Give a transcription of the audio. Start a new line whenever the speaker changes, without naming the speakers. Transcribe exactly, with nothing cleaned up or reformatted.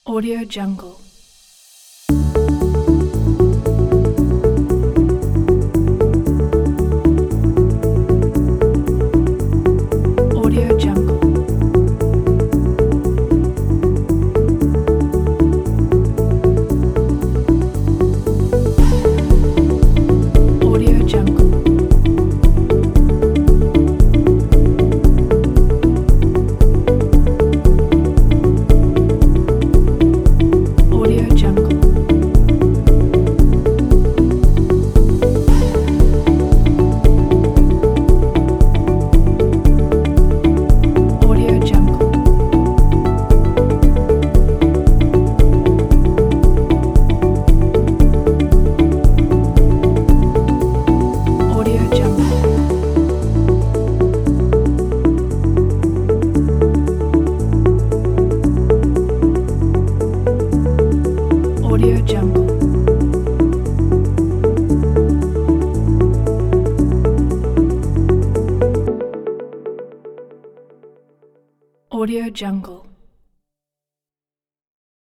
Audio Jungle. Audio Jungle. Audio Jungle. Audio Jungle. Audio Jungle. Audio Jungle. Audio Jungle. Audio Jungle.